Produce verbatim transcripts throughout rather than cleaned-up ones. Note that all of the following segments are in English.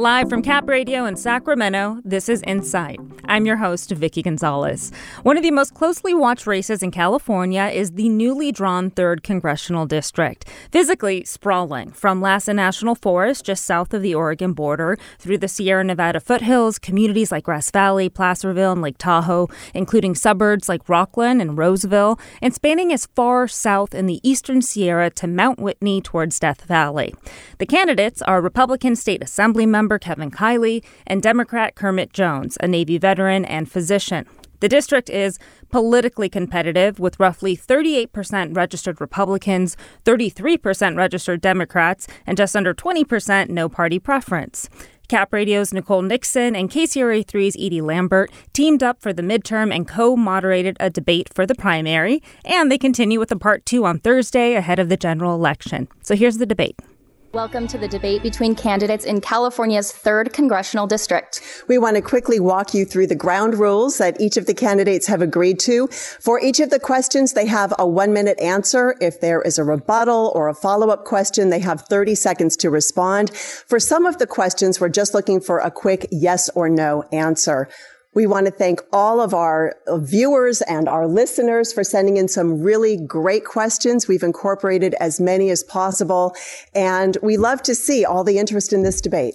Live from Cap Radio in Sacramento, this is Insight. I'm your host, Vicky Gonzalez. One of the most closely watched races in California is the newly drawn third Congressional District. Physically sprawling from Lassen National Forest, just south of the Oregon border, through the Sierra Nevada foothills, communities like Grass Valley, Placerville, and Lake Tahoe, including suburbs like Rockland and Roseville, and spanning as far south in the eastern Sierra to Mount Whitney towards Death Valley. The candidates are Republican State Assembly member Kevin Kiley and Democrat Kermit Jones, a Navy veteran and physician. The district is politically competitive with roughly thirty-eight percent registered Republicans, thirty-three percent registered Democrats, and just under twenty percent no party preference. Cap Radio's Nicole Nixon and K C R A three's Edie Lambert teamed up for the midterm and co-moderated a debate for the primary, and they continue with a part two on Thursday ahead of the general election. So here's the debate. Welcome to the debate between candidates in California's third Congressional District. We want to quickly walk you through the ground rules that each of the candidates have agreed to. For each of the questions, they have a one-minute answer. If there is a rebuttal or a follow-up question, they have thirty seconds to respond. For some of the questions, we're just looking for a quick yes or no answer. We want to thank all of our viewers and our listeners for sending in some really great questions. We've incorporated as many as possible, and we love to see all the interest in this debate.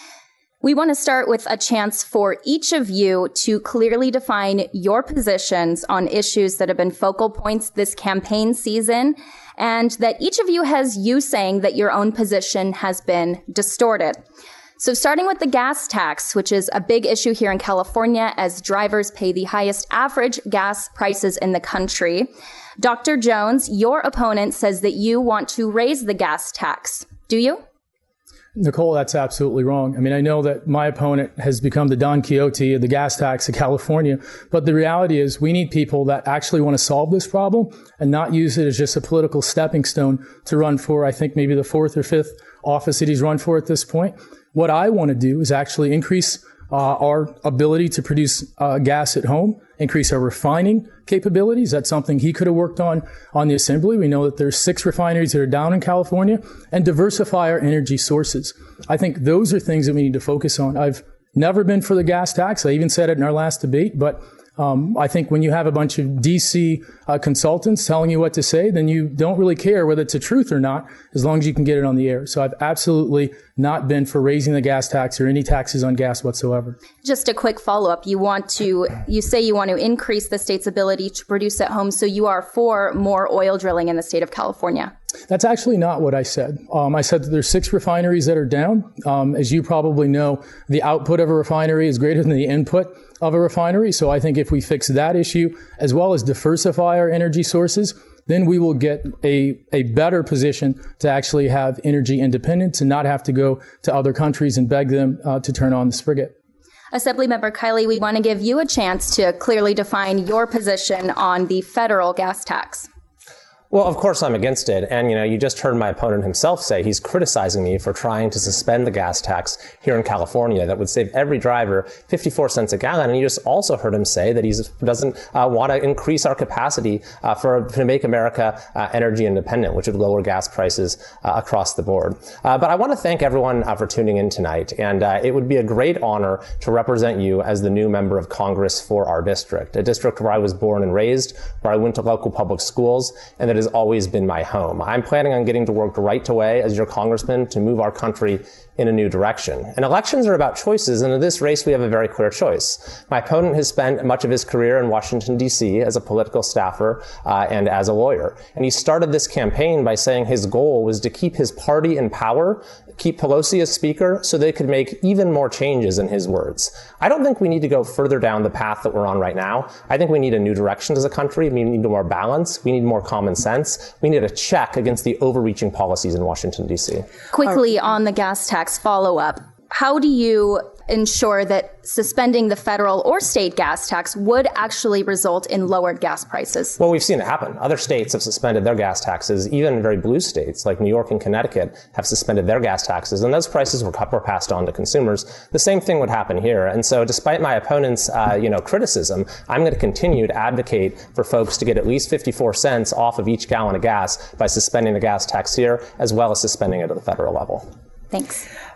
We want to start with a chance for each of you to clearly define your positions on issues that have been focal points this campaign season, and that each of you has you saying that your own position has been distorted. So starting with the gas tax, which is a big issue here in California as drivers pay the highest average gas prices in the country. Doctor Jones, your opponent says that you want to raise the gas tax. Do you? Nicole, that's absolutely wrong. I mean, I know that my opponent has become the Don Quixote of the gas tax in California, but the reality is we need people that actually want to solve this problem and not use it as just a political stepping stone to run for, I think, maybe the fourth or fifth office that he's run for at this point. What I want to do is actually increase uh, our ability to produce uh, gas at home, increase our refining capabilities. That's something he could have worked on on the assembly. We know that there's six refineries that are down in California, and diversify our energy sources. I think those are things that we need to focus on. I've never been for the gas tax. I even said it in our last debate, but Um, I think when you have a bunch of D C uh, consultants telling you what to say, then you don't really care whether it's a truth or not, as long as you can get it on the air. So I've absolutely not been for raising the gas tax or any taxes on gas whatsoever. Just a quick follow-up. You want to, you say you want to increase the state's ability to produce at home, so you are for more oil drilling in the state of California. That's actually not what I said. Um, I said that there's six refineries that are down. Um, as you probably know, the output of a refinery is greater than the input of a refinery. So I think if we fix that issue, as well as diversify our energy sources, then we will get a, a better position to actually have energy independence and not have to go to other countries and beg them uh, to turn on the spigot. Assemblymember Kiley, we want to give you a chance to clearly define your position on the federal gas tax. Well, of course, I'm against it. And, you know, you just heard my opponent himself say he's criticizing me for trying to suspend the gas tax here in California that would save every driver fifty-four cents a gallon. And you just also heard him say that he doesn't uh, want to increase our capacity uh, for to make America uh, energy independent, which would lower gas prices uh, across the board. Uh, but I want to thank everyone uh, for tuning in tonight. And uh, it would be a great honor to represent you as the new member of Congress for our district, a district where I was born and raised, where I went to local public schools, and that is has always been my home. I'm planning on getting to work right away as your congressman to move our country in a new direction. And elections are about choices, and in this race we have a very clear choice. My opponent has spent much of his career in Washington, D C as a political staffer uh, and as a lawyer. And he started this campaign by saying his goal was to keep his party in power, keep Pelosi as speaker, so they could make even more changes, in his words. I don't think we need to go further down the path that we're on right now. I think we need a new direction as a country. We need more balance. We need more common sense. We need a check against the overreaching policies in Washington, D C. Quickly on the gas tax follow-up, how do you ensure that suspending the federal or state gas tax would actually result in lowered gas prices? Well, we've seen it happen. Other states have suspended their gas taxes. Even very blue states like New York and Connecticut have suspended their gas taxes, and those prices were, were passed on to consumers. The same thing would happen here. And so despite my opponent's uh, you know, criticism, I'm going to continue to advocate for folks to get at least fifty-four cents off of each gallon of gas by suspending the gas tax here, as well as suspending it at the federal level. Thanks.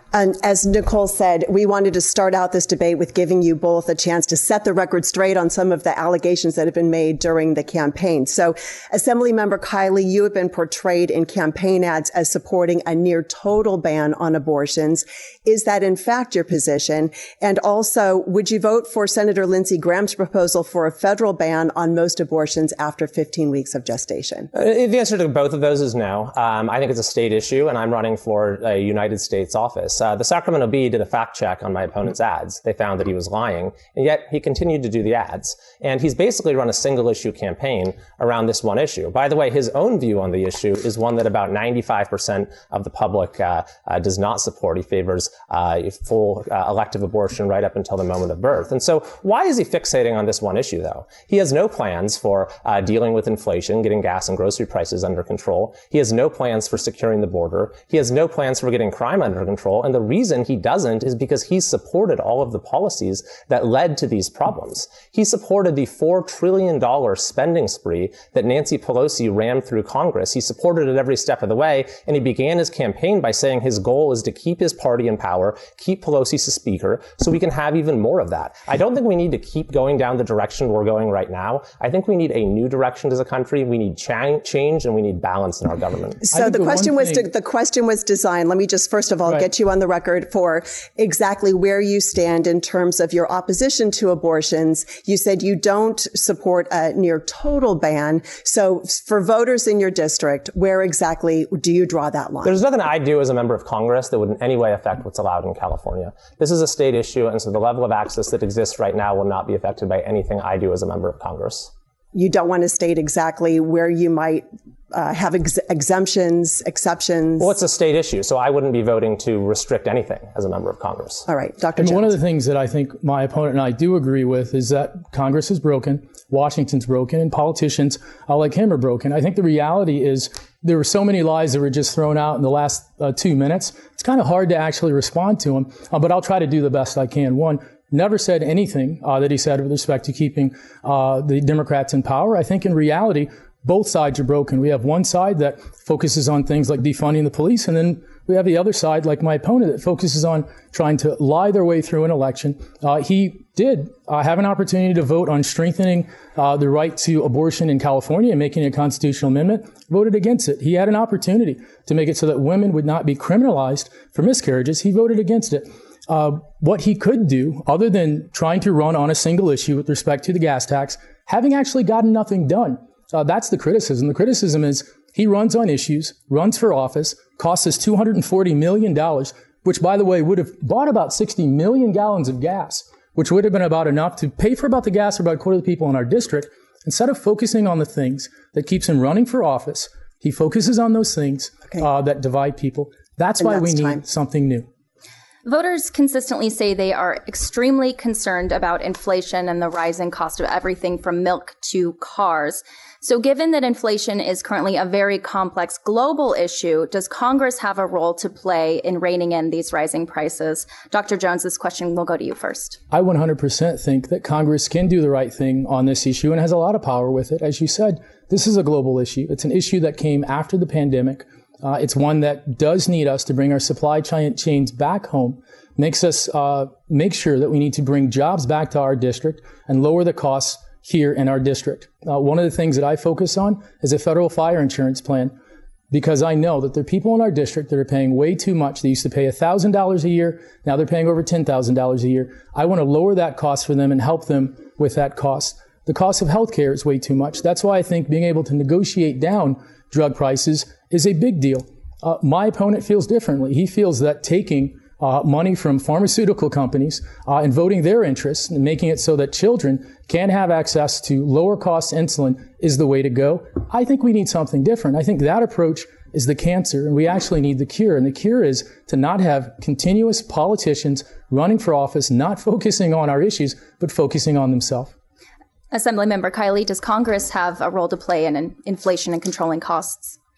And as Nicole said, we wanted to start out this debate with giving you both a chance to set the record straight on some of the allegations that have been made during the campaign. So, Assemblymember Kiley, you have been portrayed in campaign ads as supporting a near total ban on abortions. Is that in fact your position? And also, would you vote for Senator Lindsey Graham's proposal for a federal ban on most abortions after fifteen weeks of gestation? Uh, the answer to both of those is no. Um, I think it's a state issue, and I'm running for a United States office. Uh, the Sacramento Bee did a fact check on my opponent's ads. They found that he was lying, and yet he continued to do the ads. And he's basically run a single issue campaign around this one issue. By the way, his own view on the issue is one that about ninety-five percent of the public uh, uh, does not support. He favors uh, full uh, elective abortion right up until the moment of birth. And so why is he fixating on this one issue, though? He has no plans for uh, dealing with inflation, getting gas and grocery prices under control. He has no plans for securing the border. He has no plans for getting crime under control. And the reason he doesn't is because he supported all of the policies that led to these problems. He supported the four trillion dollars spending spree that Nancy Pelosi rammed through Congress. He supported it every step of the way, and he began his campaign by saying his goal is to keep his party in power, keep Pelosi as speaker, so we can have even more of that. I don't think we need to keep going down the direction we're going right now. I think we need a new direction as a country. We need cha- change, and we need balance in our government. So the, the question was thing- de- the question was designed. Let me just first of all right. get you on the record for exactly where you stand in terms of your opposition to abortions. You said you don't support a near total ban. So for voters in your district, where exactly do you draw that line? There's nothing I do as a member of Congress that would in any way affect what's allowed in California. This is a state issue, and so the level of access that exists right now will not be affected by anything I do as a member of Congress. You don't want to state exactly where you might uh, have ex- exemptions, exceptions. Well, it's a state issue, so I wouldn't be voting to restrict anything as a member of Congress. All right, Doctor And Jones. one of the things that I think my opponent and I do agree with is that Congress is broken, Washington's broken, and politicians uh, like him are broken. I think the reality is there were so many lies that were just thrown out in the last uh, two minutes. It's kind of hard to actually respond to them, uh, but I'll try to do the best I can. One, never said anything uh, that he said with respect to keeping uh, the Democrats in power. I think in reality, both sides are broken. We have one side that focuses on things like defunding the police, and then we have the other side, like my opponent, that focuses on trying to lie their way through an election. Uh, he did uh, have an opportunity to vote on strengthening uh, the right to abortion in California and making a constitutional amendment, voted against it. He had an opportunity to make it so that women would not be criminalized for miscarriages. He voted against it. Uh, what he could do, other than trying to run on a single issue with respect to the gas tax, having actually gotten nothing done, uh, that's the criticism. The criticism is he runs on issues, runs for office, costs us two hundred forty million dollars, which, by the way, would have bought about sixty million gallons of gas, which would have been about enough to pay for about the gas for about a quarter of the people in our district. Instead of focusing on the things that keeps him running for office, he focuses on those things okay. uh, that divide people. That's and why that's we need time. something new. Voters consistently say they are extremely concerned about inflation and the rising cost of everything from milk to cars. So given that inflation is currently a very complex global issue, does Congress have a role to play in reining in these rising prices? Doctor Jones, this question will go to you first. I one hundred percent think that Congress can do the right thing on this issue and has a lot of power with it. As you said, this is a global issue. It's an issue that came after the pandemic. Uh, it's one that does need us to bring our supply chains back home, makes us uh, make sure that we need to bring jobs back to our district and lower the costs here in our district. Uh, one of the things that I focus on is a federal fire insurance plan, because I know that there are people in our district that are paying way too much. They used to pay one thousand dollars a year. Now they're paying over ten thousand dollars a year. I want to lower that cost for them and help them with that cost. The cost of health care is way too much. That's why I think being able to negotiate down drug prices is a big deal. Uh, my opponent feels differently. He feels that taking uh, money from pharmaceutical companies uh, and voting their interests and making it so that children can have access to lower cost insulin is the way to go. I think we need something different. I think that approach is the cancer, and we actually need the cure. And the cure is to not have continuous politicians running for office, not focusing on our issues, but focusing on themselves. Assemblymember Kiley, does Congress have a role to play in inflation and controlling costs?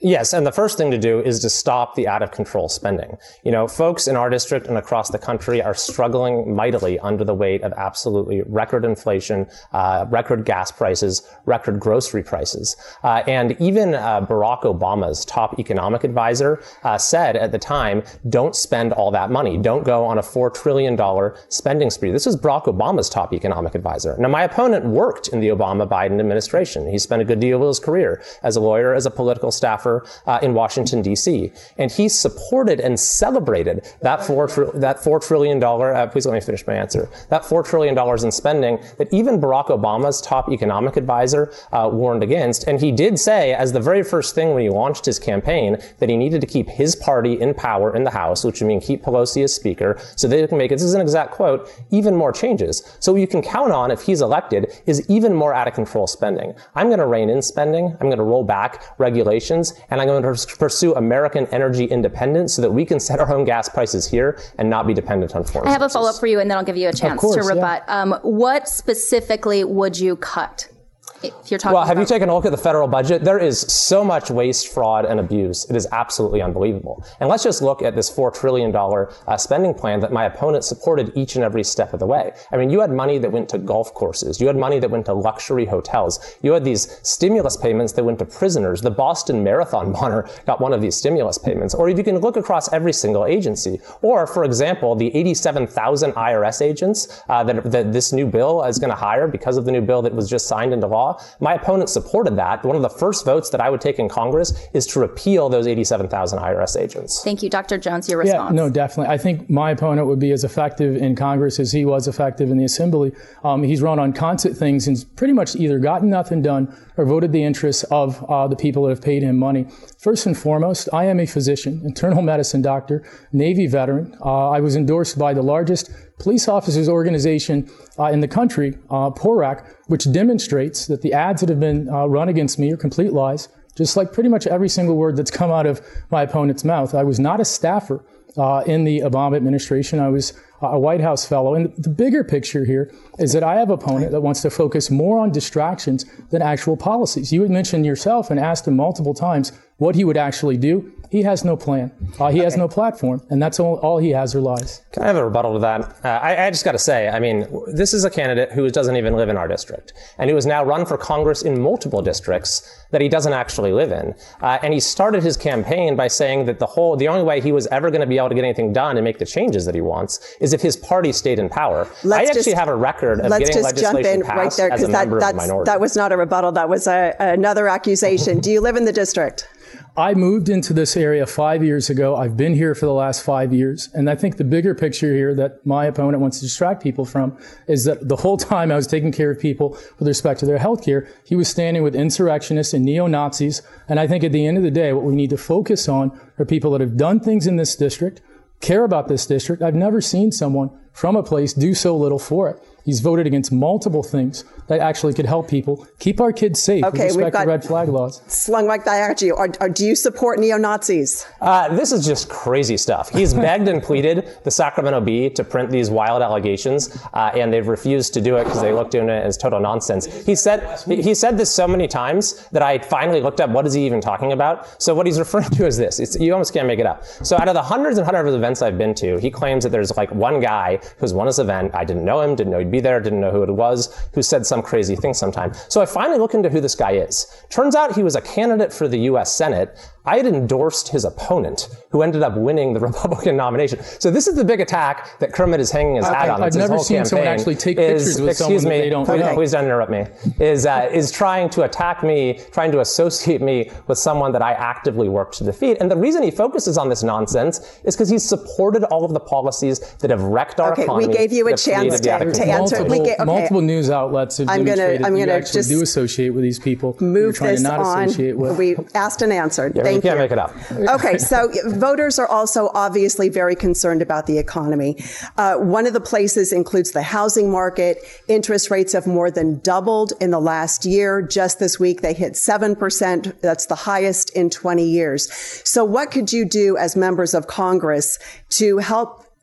Yes, and the first thing to do is to stop the out-of-control spending. You know, folks in our district and across the country are struggling mightily under the weight of absolutely record inflation, uh, record gas prices, record grocery prices. Uh, and even uh, Barack Obama's top economic advisor uh, said at the time, don't spend all that money. Don't go on a four trillion dollars spending spree. This was Barack Obama's top economic advisor. Now, my opponent worked in the Obama-Biden administration. He spent a good deal of his career as a lawyer, as a political staffer, Uh, in Washington, D C. And he supported and celebrated that four, tr- that four trillion dollars, uh, please let me finish my answer, that four trillion dollars in spending that even Barack Obama's top economic advisor uh, warned against. And he did say, as the very first thing when he launched his campaign, that he needed to keep his party in power in the House, which would mean keep Pelosi as Speaker, so they can make, this is an exact quote, even more changes. So what you can count on if he's elected is even more out of control spending. I'm going to rein in spending. I'm going to roll back regulations. And I'm going to pursue American energy independence so that we can set our own gas prices here and not be dependent on foreign I have sources. a follow-up for you, and then I'll give you a chance course, to rebut. Yeah. Um, what specifically would you cut? If you're talking well, have about- you taken a look at the federal budget? There is so much waste, fraud, and abuse. It is absolutely unbelievable. And let's just look at this four trillion dollars uh, spending plan that my opponent supported each and every step of the way. I mean, you had money that went to golf courses. You had money that went to luxury hotels. You had these stimulus payments that went to prisoners. The Boston Marathon Runner got one of these stimulus payments. Or you can look across every single agency. Or, for example, the eighty-seven thousand I R S agents uh, that, that this new bill is going to hire because of the new bill that was just signed into law. My opponent supported that. One of the first votes that I would take in Congress is to repeal those eighty-seven thousand I R S agents. Thank you. Doctor Jones, your response. Yeah, no, definitely. I think my opponent would be as effective in Congress as he was effective in the Assembly. Um, he's run on constant things and pretty much either gotten nothing done or voted the interests of uh, the people that have paid him money. First and foremost, I am a physician, internal medicine doctor, Navy veteran. Uh, I was endorsed by the largest police officers organization uh, in the country, uh, PORAC, which demonstrates that the ads that have been uh, run against me are complete lies, just like pretty much every single word that's come out of my opponent's mouth. I was not a staffer uh, in the Obama administration. I was a White House fellow. And the bigger picture here is that I have an opponent that wants to focus more on distractions than actual policies. You had mentioned yourself and asked him multiple times what he would actually do. He has no plan. Uh, he okay. has no platform, and that's all, all he has are lies. Can I have a rebuttal to that? Uh, I, I just got to say, I mean, this is a candidate who doesn't even live in our district, and who has now run for Congress in multiple districts that he doesn't actually live in. Uh, and he started his campaign by saying that the whole, the only way he was ever going to be able to get anything done and make the changes that he wants is if his party stayed in power. Let's I actually just, have a record of let's getting just legislation jump in passed right there, as a that, member of the minority. That was not a rebuttal. That was a, another accusation. Do you live in the district? I moved into this area five years ago. I've been here for the last five years. And I think the bigger picture here that my opponent wants to distract people from is that the whole time I was taking care of people with respect to their health care, he was standing with insurrectionists and neo-Nazis. And I think at the end of the day, what we need to focus on are people that have done things in this district, care about this district. I've never seen someone from a place do so little for it. He's voted against multiple things that actually could help people keep our kids safe okay, with respect we've got to red flag laws. Slung like that at you. Or, or do you support neo-Nazis? Uh, this is just crazy stuff. He's begged and pleaded the Sacramento Bee to print these wild allegations, uh, and they've refused to do it because they looked at it as total nonsense. He said he said this so many times that I finally looked up what is he even talking about. So what he's referring to is this. It's, you almost can't make it up. So out of the hundreds and hundreds of events I've been to, he claims that there's like one guy who's won this event. I didn't know him, didn't know he'd be there, didn't know who it was, who said some crazy thing sometime. So I finally looked into who this guy is. Turns out he was a candidate for the U S Senate. I had endorsed his opponent, who ended up winning the Republican nomination. So this is the big attack that Kermit is hanging his hat I, on. I've never seen someone actually take is, pictures with someone me, that they don't please, know. Please don't interrupt me. Is uh, is trying to attack me, trying to associate me with someone that I actively worked to defeat. And the reason he focuses on this nonsense is because he's supported all of the policies that have wrecked our okay, economy. We gave you a chance to, to answer. Multiple, we get, okay. multiple news outlets have I'm demonstrated gonna, I'm that gonna you actually just do associate with these people. Move trying this to not on. Associate with. We asked and answered. Yeah, Thank you can't you. make it up. Okay, so voters are also obviously very concerned about the economy. Uh, one of the places includes the housing market. Interest rates have more than doubled in the last year. Just this week, they hit seven percent. That's the highest in twenty years. So what could you do as members of Congress to help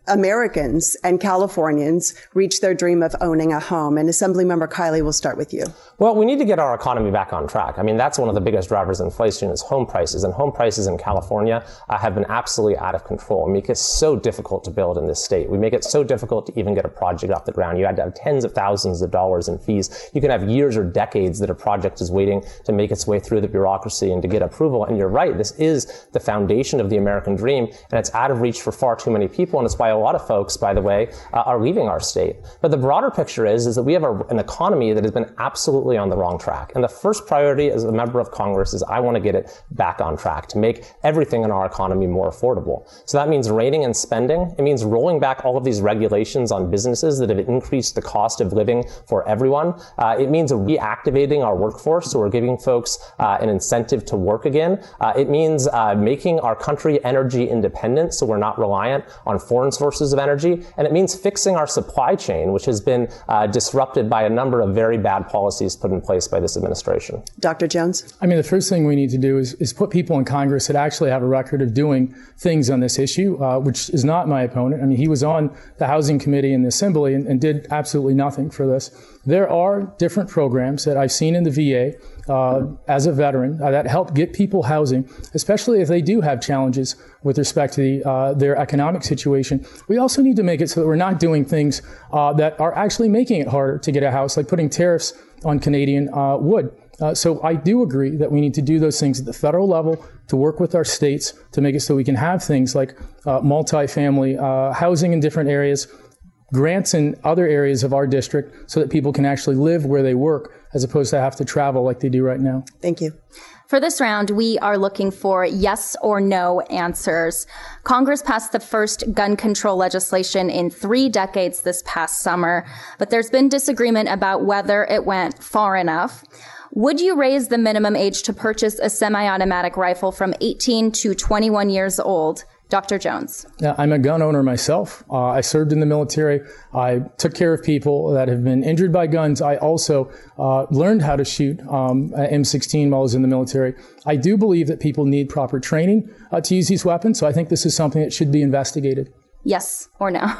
Americans and Californians reach their dream of owning a home? And Assemblymember Kiley, we'll start with you. Well, we need to get our economy back on track. I mean, that's one of the biggest drivers of inflation is home prices. And home prices in California uh, have been absolutely out of control. We make it so difficult to build in this state. We make it so difficult to even get a project off the ground. You had to have tens of thousands of dollars in fees. You can have years or decades that a project is waiting to make its way through the bureaucracy and to get approval. And you're right, this is the foundation of the American dream, and it's out of reach for far too many people. And it's why a lot of folks, by the way, uh, are leaving our state. But the broader picture is, is that we have a, an economy that has been absolutely on the wrong track. And the first priority as a member of Congress is I want to get it back on track to make everything in our economy more affordable. So that means reining in spending. It means rolling back all of these regulations on businesses that have increased the cost of living for everyone. Uh, it means reactivating our workforce, so we're giving folks uh, an incentive to work again. Uh, it means uh, making our country energy independent, so we're not reliant on foreign sources of energy. And it means fixing our supply chain, which has been uh, disrupted by a number of very bad policies put in place by this administration. Doctor Jones? I mean, the first thing we need to do is, is put people in Congress that actually have a record of doing things on this issue, uh, which is not my opponent. I mean, he was on the Housing Committee in the Assembly and, and did absolutely nothing for this. There are different programs that I've seen in the V A uh, as a veteran uh, that help get people housing, especially if they do have challenges with respect to the, uh, their economic situation. We also need to make it so that we're not doing things uh, that are actually making it harder to get a house, like putting tariffs on Canadian uh, wood. Uh, so I do agree that we need to do those things at the federal level to work with our states to make it so we can have things like uh, multifamily uh, housing in different areas, grants in other areas of our district so that people can actually live where they work as opposed to have to travel like they do right now. Thank you. For this round, we are looking for yes or no answers. Congress passed the first gun control legislation in three decades this past summer, but there's been disagreement about whether it went far enough. Would you raise the minimum age to purchase a semi-automatic rifle from eighteen to twenty-one years old? Doctor Jones. Yeah, I'm a gun owner myself. Uh, I served in the military. I took care of people that have been injured by guns. I also uh, learned how to shoot um, M sixteen while I was in the military. I do believe that people need proper training uh, to use these weapons, so I think this is something that should be investigated. Yes or no?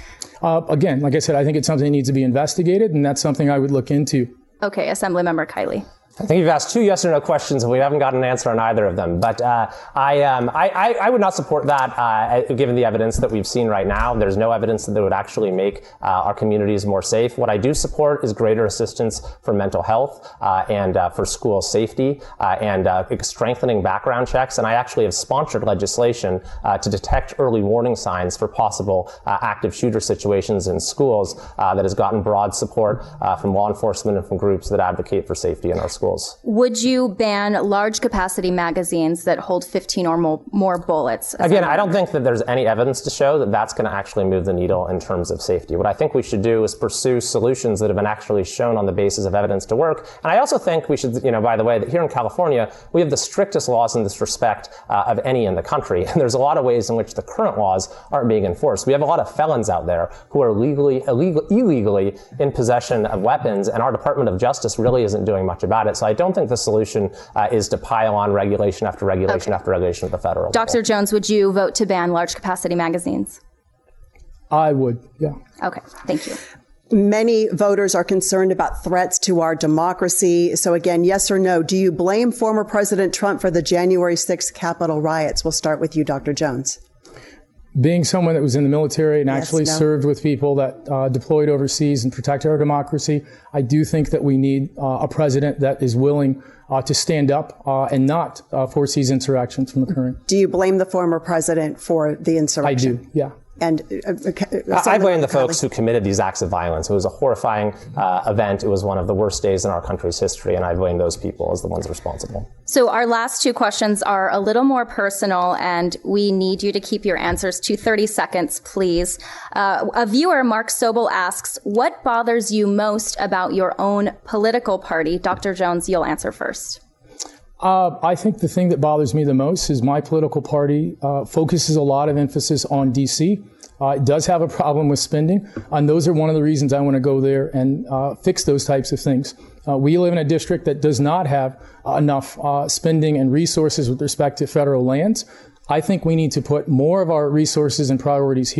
uh, again, like I said, I think it's something that needs to be investigated, and that's something I would look into. Okay, Assemblymember Kiley. I think you've asked two yes or no questions, and we haven't gotten an answer on either of them. But uh, I, um, I, I, I would not support that, uh, given the evidence that we've seen right now. There's no evidence that it would actually make uh, our communities more safe. What I do support is greater assistance for mental health uh, and uh, for school safety uh, and uh, strengthening background checks. And I actually have sponsored legislation uh, to detect early warning signs for possible uh, active shooter situations in schools uh, that has gotten broad support uh, from law enforcement and from groups that advocate for safety in our schools. Would you ban large capacity magazines that hold fifteen or more, more bullets? Again, I don't think that there's any evidence to show that that's going to actually move the needle in terms of safety. What I think we should do is pursue solutions that have been actually shown on the basis of evidence to work. And I also think we should, you know, by the way, that here in California, we have the strictest laws in this respect uh, of any in the country. And there's a lot of ways in which the current laws aren't being enforced. We have a lot of felons out there who are legally, illegal, illegally in possession of weapons, and our Department of Justice really isn't doing much about it. So I don't think the solution uh, is to pile on regulation after regulation okay. after regulation at the federal Doctor level. Jones, would you vote to ban large capacity magazines? I would, yeah. Okay, thank you. Many voters are concerned about threats to our democracy. So again, yes or no, do you blame former President Trump for the January sixth Capitol riots? We'll start with you, Doctor Jones. Being someone that was in the military and yes, actually no. served with people that uh, deployed overseas and protected our democracy, I do think that we need uh, a president that is willing uh, to stand up uh, and not uh, force these insurrections from occurring. Do you blame the former president for the insurrection? I do, yeah. And uh, uh, I blame the folks who committed these acts of violence. It was a horrifying uh, event. It was one of the worst days in our country's history, and I blame those people as the ones responsible. So our last two questions are a little more personal, and we need you to keep your answers to thirty seconds, please. Uh, a viewer, Mark Sobel, asks, what bothers you most about your own political party? Doctor Jones, you'll answer first. Uh, I think the thing that bothers me the most is my political party uh, focuses a lot of emphasis on D C. Uh, it does have a problem with spending, and those are one of the reasons I want to go there and uh, fix those types of things. Uh, we live in a district that does not have uh, enough uh, spending and resources with respect to federal lands. I think we need to put more of our resources and priorities here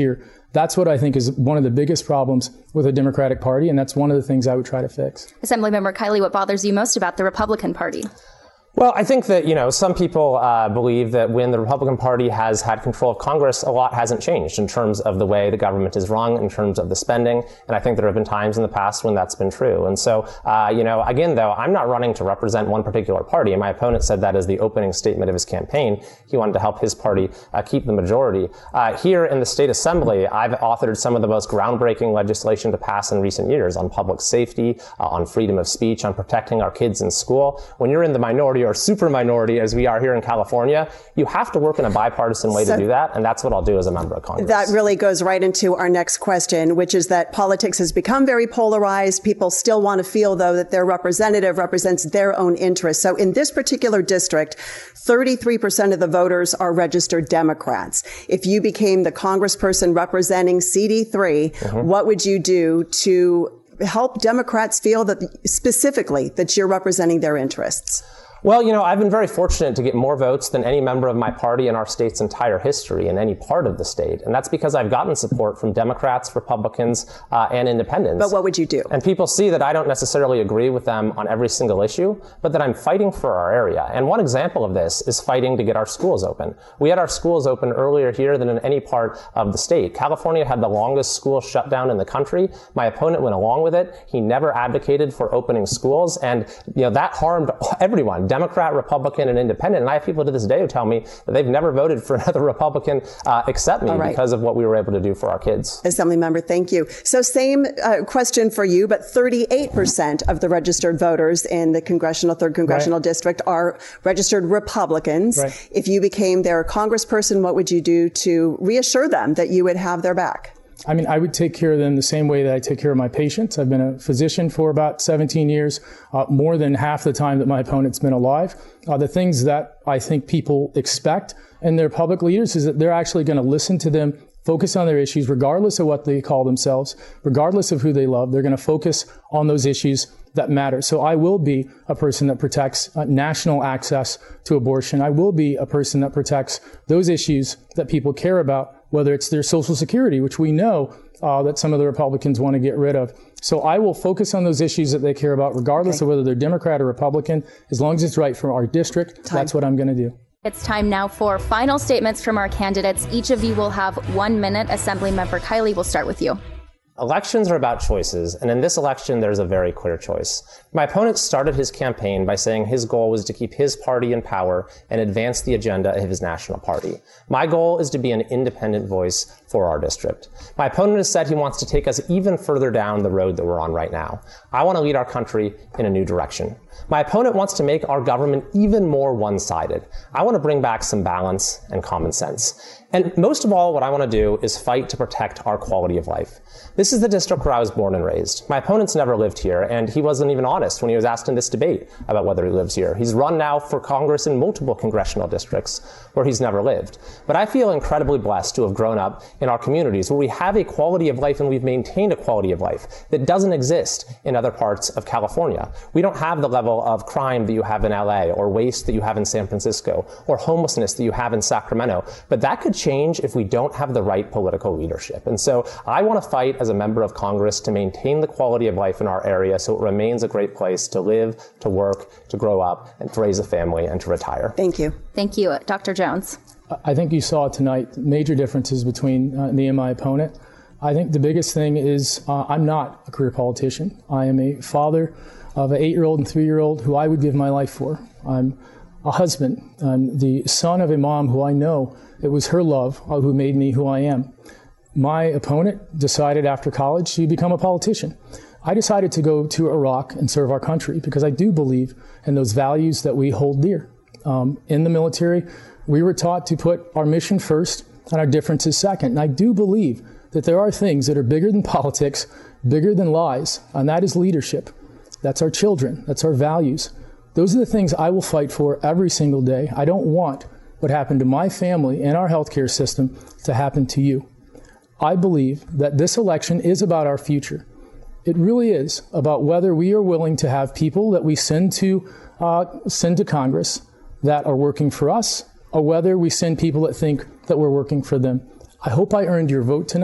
That's what I think is one of the biggest problems with the Democratic Party, and that's one of the things I would try to fix. Assemblymember Kiley, what bothers you most about the Republican Party? Well, I think that, you know, some people uh, believe that when the Republican Party has had control of Congress, a lot hasn't changed in terms of the way the government is run, in terms of the spending. And I think there have been times in the past when that's been true. And so, uh, you know, again, though, I'm not running to represent one particular party. And my opponent said that as the opening statement of his campaign. He wanted to help his party uh, keep the majority. Uh, here in the state assembly, I've authored some of the most groundbreaking legislation to pass in recent years on public safety, uh, on freedom of speech, on protecting our kids in school. When you're in the minority or super minority, as we are here in California, you have to work in a bipartisan way so, to do that, and that's what I'll do as a member of Congress. That really goes right into our next question, which is that politics has become very polarized. People still want to feel, though, that their representative represents their own interests. So in this particular district, thirty-three percent of the voters are registered Democrats. If you became the congressperson representing C D three, mm-hmm. what would you do to help Democrats feel that specifically that you're representing their interests? Well, you know, I've been very fortunate to get more votes than any member of my party in our state's entire history in any part of the state. And that's because I've gotten support from Democrats, Republicans, uh, and independents. But what would you do? And people see that I don't necessarily agree with them on every single issue, but that I'm fighting for our area. And one example of this is fighting to get our schools open. We had our schools open earlier here than in any part of the state. California had the longest school shutdown in the country. My opponent went along with it. He never advocated for opening schools. And, you know, that harmed everyone. Democrat, Republican, and independent. And I have people to this day who tell me that they've never voted for another Republican uh, except me right. because of what we were able to do for our kids. Assemblymember, thank you. So same uh, question for you, but thirty-eight percent of the registered voters in the congressional, third congressional right. district are registered Republicans. Right. If you became their congressperson, what would you do to reassure them that you would have their back? I mean, I would take care of them the same way that I take care of my patients. I've been a physician for about seventeen years, uh, more than half the time that my opponent's been alive. Uh, the things that I think people expect in their public leaders is that they're actually going to listen to them, focus on their issues, regardless of what they call themselves, regardless of who they love. They're going to focus on those issues that matter. So I will be a person that protects uh, national access to abortion. I will be a person that protects those issues that people care about, whether it's their Social Security, which we know uh, that some of the Republicans want to get rid of. So I will focus on those issues that they care about, regardless okay. of whether they're Democrat or Republican, as long as it's right for our district. Time. That's what I'm going to do. It's time now for final statements from our candidates. Each of you will have one minute. Assemblymember Kiley, we'll start with you. Elections are about choices, and in this election, there's a very clear choice. My opponent started his campaign by saying his goal was to keep his party in power and advance the agenda of his national party. My goal is to be an independent voice for our district. My opponent has said he wants to take us even further down the road that we're on right now. I want to lead our country in a new direction. My opponent wants to make our government even more one-sided. I want to bring back some balance and common sense. And most of all, what I want to do is fight to protect our quality of life. This is the district where I was born and raised. My opponent's never lived here, and he wasn't even honest when he was asked in this debate about whether he lives here. He's run now for Congress in multiple congressional districts where he's never lived. But I feel incredibly blessed to have grown up in our communities where we have a quality of life and we've maintained a quality of life that doesn't exist in other parts of California. We don't have the level of crime that you have in L A, or waste that you have in San Francisco, or homelessness that you have in Sacramento. But that could change if we don't have the right political leadership. And so I want to fight as a member of Congress to maintain the quality of life in our area so it remains a great place to live, to work, to grow up, and to raise a family, and to retire. Thank you. Thank you. Doctor Jones. I think you saw tonight major differences between uh, me and my opponent. I think the biggest thing is uh, I'm not a career politician. I am a father of an eight-year-old and three-year-old who I would give my life for. I'm a husband. I'm the son of a mom who I know it was her love uh, who made me who I am. My opponent decided after college to become a politician. I decided to go to Iraq and serve our country because I do believe in those values that we hold dear. Um, in the military, we were taught to put our mission first and our differences second. And I do believe that there are things that are bigger than politics, bigger than lies, and that is leadership. That's our children. That's our values. Those are the things I will fight for every single day. I don't want what happened to my family and our healthcare system to happen to you. I believe that this election is about our future. It really is about whether we are willing to have people that we send to uh, send to Congress that are working for us, or whether we send people that think that we're working for them. I hope I earned your vote tonight.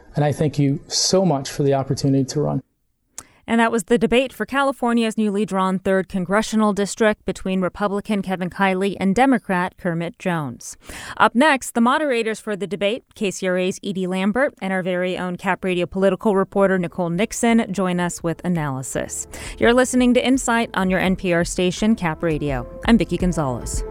And I thank you so much for the opportunity to run. And that was the debate for California's newly drawn third congressional district between Republican Kevin Kiley and Democrat Kermit Jones. Up next, the moderators for the debate, K C R A's Edie Lambert and our very own Cap Radio political reporter Nicole Nixon, join us with analysis. You're listening to Insight on your N P R station, Cap Radio. I'm Vicki Gonzalez.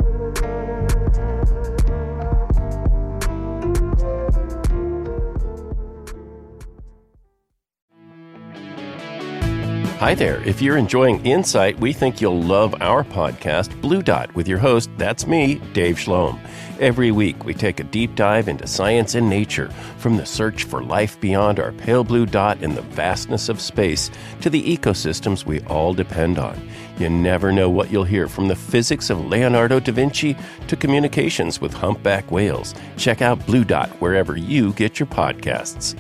Hi there. If you're enjoying Insight, we think you'll love our podcast, Blue Dot, with your host, that's me, Dave Schloem. Every week, we take a deep dive into science and nature, from the search for life beyond our pale blue dot in the vastness of space to the ecosystems we all depend on. You never know what you'll hear, from the physics of Leonardo da Vinci to communications with humpback whales. Check out Blue Dot wherever you get your podcasts.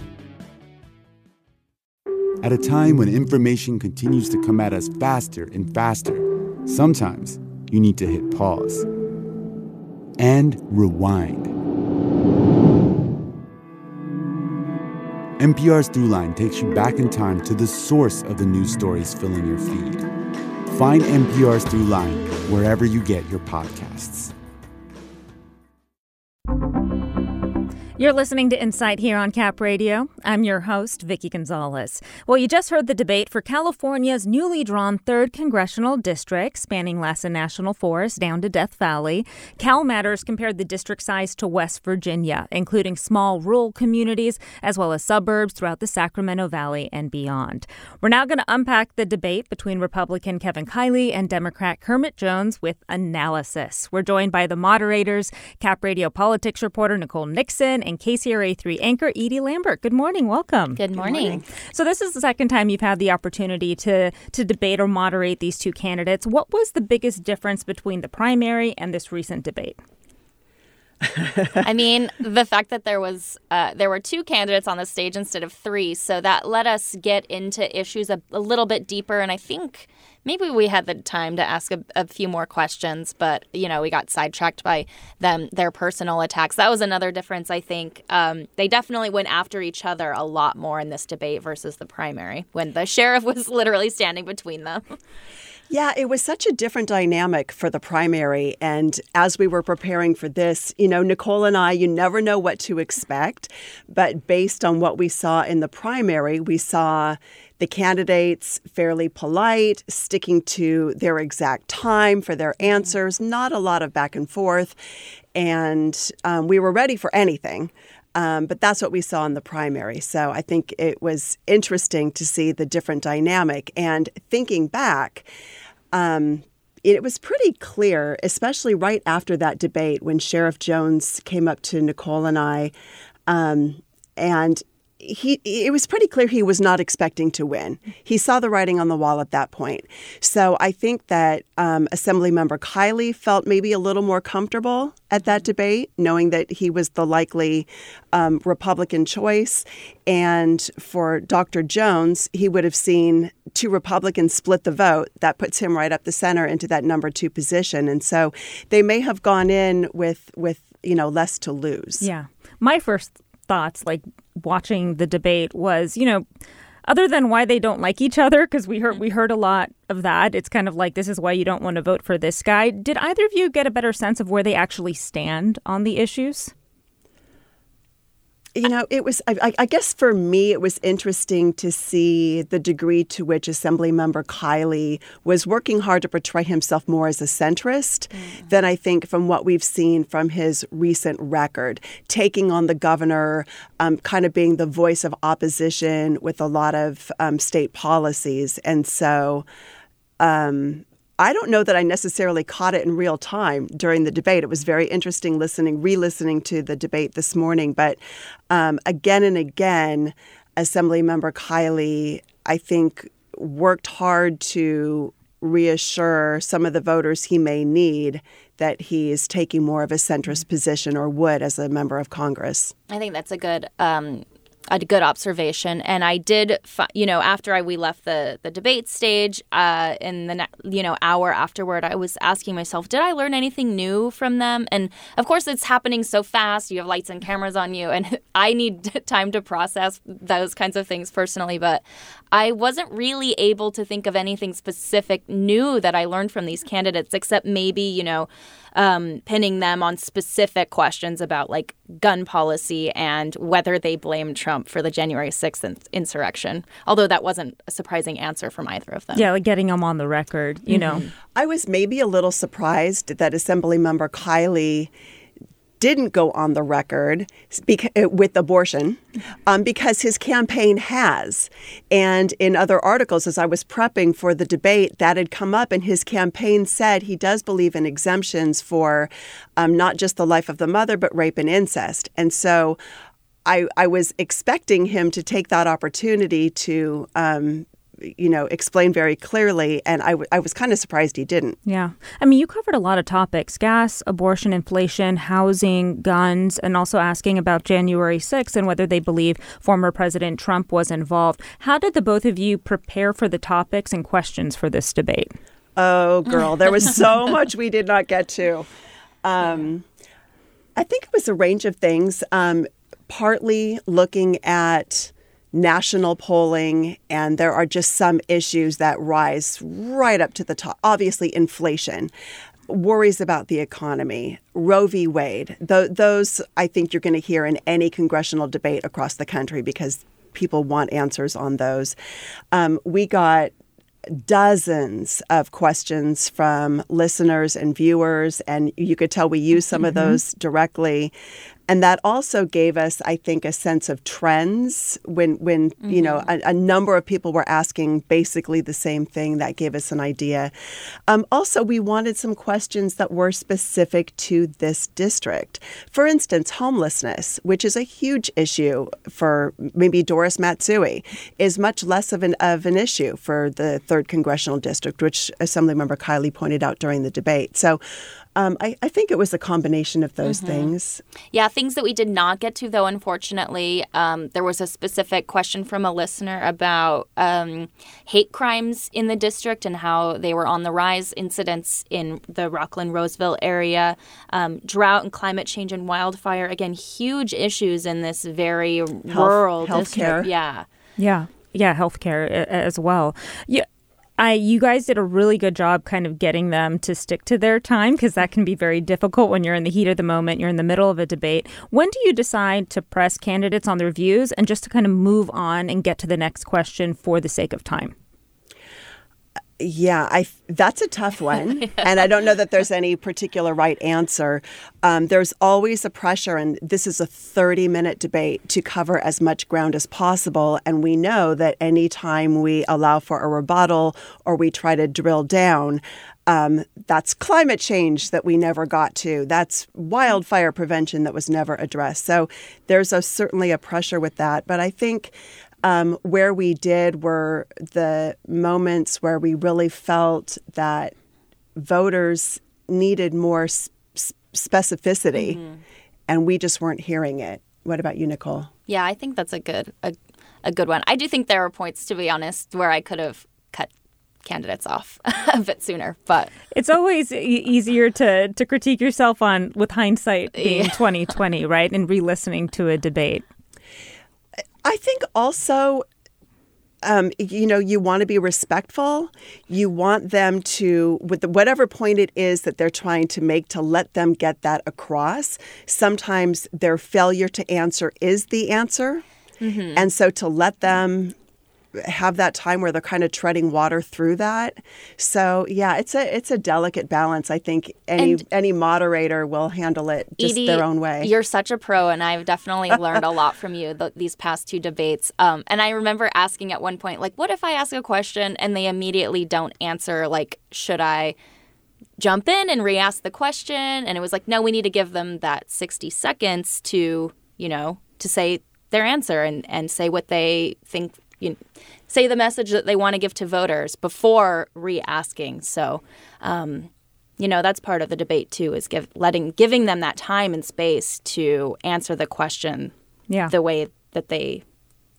At a time when information continues to come at us faster and faster, sometimes you need to hit pause and rewind. N P R's Throughline takes you back in time to the source of the news stories filling your feed. Find N P R's Throughline wherever you get your podcasts. You're listening to Insight here on Cap Radio. I'm your host, Vicki Gonzalez. Well, you just heard the debate for California's newly drawn third congressional district, spanning Lassen National Forest down to Death Valley. Cal Matters compared the district size to West Virginia, including small rural communities as well as suburbs throughout the Sacramento Valley and beyond. We're now going to unpack the debate between Republican Kevin Kiley and Democrat Kermit Jones with analysis. We're joined by the moderators, Cap Radio politics reporter Nicole Nixon and K C R A three anchor Edie Lambert. Good morning. Welcome. Good morning. Good morning. So this is the second time you've had the opportunity to, to debate or moderate these two candidates. What was the biggest difference between the primary and this recent debate? I mean, the fact that there was uh, there were two candidates on the stage instead of three, so that let us get into issues a, a little bit deeper. And I think maybe we had the time to ask a, a few more questions, but you know, we got sidetracked by them their personal attacks. That was another difference. I think um, they definitely went after each other a lot more in this debate versus the primary, when the sheriff was literally standing between them. Yeah, it was such a different dynamic for the primary. And as we were preparing for this, you know, Nicole and I, you never know what to expect. But based on what we saw in the primary, we saw the candidates fairly polite, sticking to their exact time for their answers, not a lot of back and forth. And um, we were ready for anything. Um, but that's what we saw in the primary. So I think it was interesting to see the different dynamic. And thinking back, um, it was pretty clear, especially right after that debate when Sheriff Jones came up to Nicole and I, um, and he it was pretty clear he was not expecting to win. He saw the writing on the wall at that point. So I think that um, Assemblymember Kiley felt maybe a little more comfortable at that debate, knowing that he was the likely um, Republican choice. And for Doctor Jones, he would have seen two Republicans split the vote. That puts him right up the center into that number two position. And so they may have gone in with, with you know, less to lose. Yeah. My first thoughts, like watching the debate, was, you know, other than why they don't like each other, because we heard we heard a lot of that. It's kind of like, this is why you don't want to vote for this guy. Did either of you get a better sense of where they actually stand on the issues? You know, it was, I, I guess for me, it was interesting to see the degree to which Assemblymember Kiley was working hard to portray himself more as a centrist mm. than I think from what we've seen from his recent record, taking on the governor, um, kind of being the voice of opposition with a lot of um, state policies. And so um I don't know that I necessarily caught it in real time during the debate. It was very interesting listening, re-listening to the debate this morning. But um, again and again, Assemblymember Kiley, I think, worked hard to reassure some of the voters he may need that he is taking more of a centrist position, or would, as a member of Congress. I think that's a good um a good observation. And I did, you know, after I, we left the, the debate stage, uh, in the, you know, hour afterward, I was asking myself, did I learn anything new from them? And of course, it's happening so fast. You have lights and cameras on you, and I need time to process those kinds of things personally. But I wasn't really able to think of anything specific new that I learned from these candidates, except maybe, you know, um, pinning them on specific questions about like gun policy and whether they blame Trump for the January sixth insurrection, although that wasn't a surprising answer from either of them. Yeah, like getting them on the record, you mm-hmm. know. I was maybe a little surprised that Assemblymember Kiley didn't go on the record with abortion um, because his campaign has. And in other articles, as I was prepping for the debate, that had come up, and his campaign said he does believe in exemptions for um, not just the life of the mother, but rape and incest. And so I, I was expecting him to take that opportunity to um, you know, explain very clearly. And I, w- I was kind of surprised he didn't. Yeah. I mean, you covered a lot of topics: gas, abortion, inflation, housing, guns, and also asking about January sixth and whether they believe former President Trump was involved. How did the both of you prepare for the topics and questions for this debate? Oh, girl, there was so much we did not get to. Um, I think it was a range of things, um, partly looking at national polling, and there are just some issues that rise right up to the top. Obviously, inflation, worries about the economy, Roe v. Wade. Th- those, I think, you're going to hear in any congressional debate across the country because people want answers on those. Um, we got dozens of questions from listeners and viewers, and you could tell we used some mm-hmm. of those directly. And that also gave us, I think, a sense of trends when, when mm-hmm. you know, a, a number of people were asking basically the same thing. That gave us an idea. Um, also, we wanted some questions that were specific to this district. For instance, homelessness, which is a huge issue for maybe Doris Matsui, is much less of an of an issue for the third Congressional District, which Assemblymember Kiley pointed out during the debate. So Um, I, I think it was a combination of those mm-hmm. things. Yeah, things that we did not get to, though, unfortunately. Um, there was a specific question from a listener about um, hate crimes in the district and how they were on the rise, incidents in the Rockland-Roseville area, um, drought and climate change and wildfire. Again, huge issues in this very Health, rural healthcare. district. Yeah. Yeah. Yeah, healthcare as well. Yeah. I, you guys did a really good job kind of getting them to stick to their time, because that can be very difficult when you're in the heat of the moment, you're in the middle of a debate. When do you decide to press candidates on their views and just to kind of move on and get to the next question for the sake of time? Yeah, I, that's a tough one. yeah. And I don't know that there's any particular right answer. Um, there's always a pressure, and this is a thirty-minute debate, to cover as much ground as possible. And we know that any time we allow for a rebuttal or we try to drill down, um, that's climate change that we never got to. That's wildfire prevention that was never addressed. So there's a, certainly a pressure with that. But I think Um, where we did were the moments where we really felt that voters needed more sp- specificity, mm-hmm. and we just weren't hearing it. What about you, Nicole? Yeah, I think that's a good a, a good one. I do think there are points, to be honest, where I could have cut candidates off a bit sooner, but it's always e- easier to to critique yourself on with hindsight being yeah. twenty twenty, right, and re-listening to a debate. I think also, um, you know, you want to be respectful. You want them to, with the, whatever point it is that they're trying to make, to let them get that across. Sometimes their failure to answer is the answer. Mm-hmm. And so to let them have that time where they're kind of treading water through that. So, yeah, it's a it's a delicate balance. I think any and any moderator will handle it just Edie, their own way. You're such a pro, and I've definitely learned a lot from you th- these past two debates. Um, and I remember asking at one point, like, what if I ask a question and they immediately don't answer? Like, should I jump in and re-ask the question? And it was like, no, we need to give them that sixty seconds to, you know, to say their answer and, and say what they think. You say the message that they want to give to voters before re-asking. So, um, you know, that's part of the debate, too, is give, letting giving them that time and space to answer the question yeah. the way that they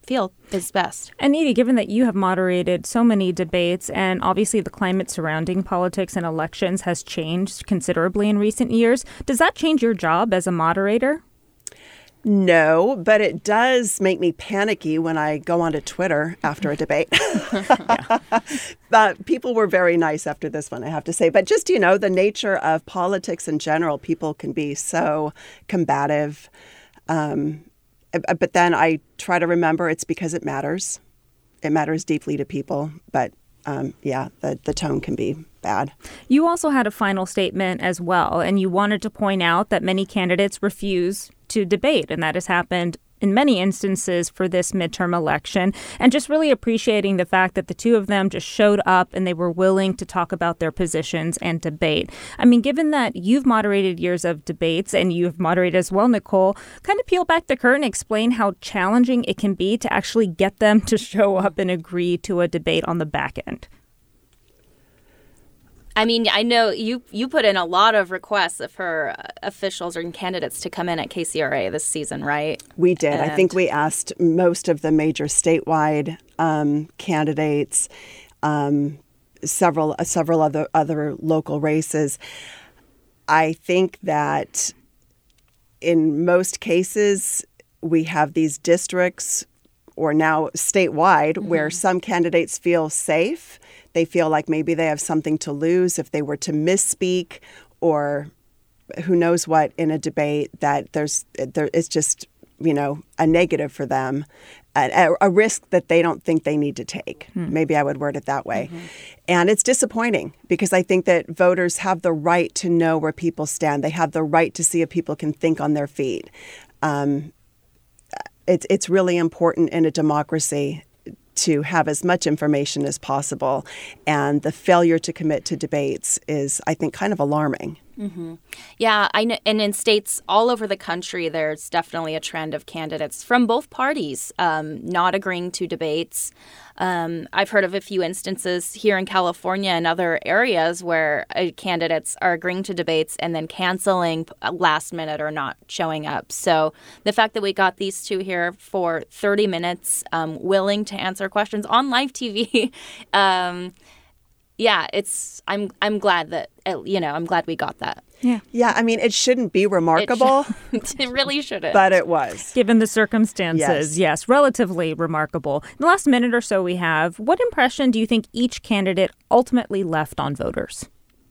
feel is best. And Edie, given that you have moderated so many debates, and obviously the climate surrounding politics and elections has changed considerably in recent years, does that change your job as a moderator? No, but it does make me panicky when I go onto Twitter after a debate. But people were very nice after this one, I have to say. But just, you know, the nature of politics in general, people can be so combative. Um, but then I try to remember it's because it matters. It matters deeply to people. But um, yeah, the, the tone can be bad. You also had a final statement as well, and you wanted to point out that many candidates refuse to debate, and that has happened in many instances for this midterm election, and just really appreciating the fact that the two of them just showed up and they were willing to talk about their positions and debate. I mean, given that you've moderated years of debates and you've moderated as well, Nicole, kind of peel back the curtain, explain how challenging it can be to actually get them to show up and agree to a debate on the back end. I mean, I know you you put in a lot of requests for officials and candidates to come in at K C R A this season, right? We did. And I think we asked most of the major statewide um, candidates, um, several uh, several other other local races. I think that in most cases we have these districts, or now statewide, mm-hmm. where some candidates feel safe. They feel like maybe they have something to lose if they were to misspeak, or who knows what in a debate, that there's there is just, you know, a negative for them, a, a risk that they don't think they need to take. Hmm. Maybe I would word it that way. Mm-hmm. And it's disappointing because I think that voters have the right to know where people stand. They have the right to see if people can think on their feet. Um, it's it's really important in a democracy to have as much information as possible. And the failure to commit to debates is, I think, kind of alarming. Mm-hmm. Yeah, I know. And in states all over the country, there's definitely a trend of candidates from both parties um, not agreeing to debates. Um, I've heard of a few instances here in California and other areas where uh, candidates are agreeing to debates and then canceling last minute or not showing up. So the fact that we got these two here for thirty minutes, um, willing to answer questions on live T V, um, yeah, it's. I'm. I'm glad that you know. I'm glad we got that. Yeah. Yeah. I mean, it shouldn't be remarkable. It, sh- it really shouldn't. But it was. Given the circumstances, yes. yes, relatively remarkable. In the last minute or so we have, what impression do you think each candidate ultimately left on voters?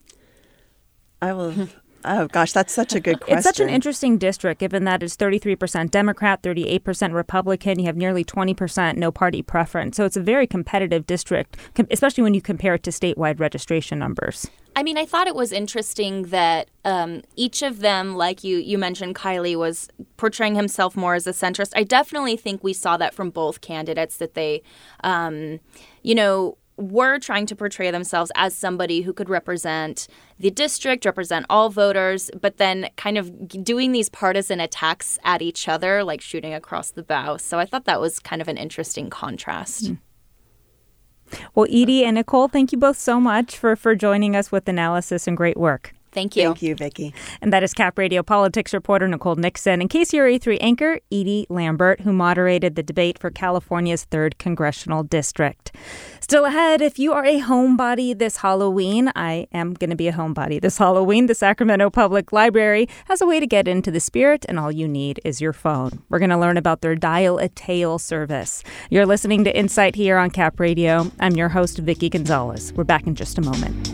I will. Oh, gosh, that's such a good question. It's such an interesting district, given that it's thirty-three percent Democrat, thirty-eight percent Republican. You have nearly twenty percent no party preference. So it's a very competitive district, especially when you compare it to statewide registration numbers. I mean, I thought it was interesting that um, each of them, like you, you mentioned, Kylie, was portraying himself more as a centrist. I definitely think we saw that from both candidates, that they, um, you know, were trying to portray themselves as somebody who could represent the district, represent all voters, but then kind of doing these partisan attacks at each other, like shooting across the bow. So I thought that was kind of an interesting contrast. Mm. Well, Edie and Nicole, thank you both so much for, for joining us with analysis and great work. Thank you. Thank you, Vicki. And that is Cap Radio politics reporter Nicole Nixon and K C R A three anchor Edie Lambert, who moderated the debate for California's third Congressional District. Still ahead, if you are a homebody this Halloween, I am going to be a homebody this Halloween, the Sacramento Public Library has a way to get into the spirit, and all you need is your phone. We're going to learn about their Dial a Tale service. You're listening to Insight here on Cap Radio. I'm your host, Vicki Gonzalez. We're back in just a moment.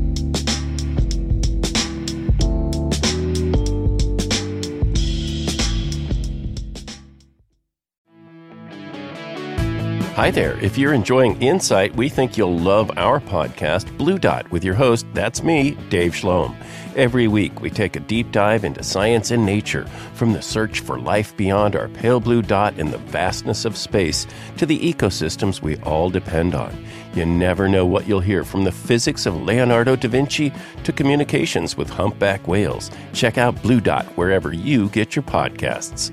Hi there. If you're enjoying Insight, we think you'll love our podcast, Blue Dot, with your host, that's me, Dave Schloem. Every week, we take a deep dive into science and nature, from the search for life beyond our pale blue dot in the vastness of space to the ecosystems we all depend on. You never know what you'll hear, from the physics of Leonardo da Vinci to communications with humpback whales. Check out Blue Dot wherever you get your podcasts.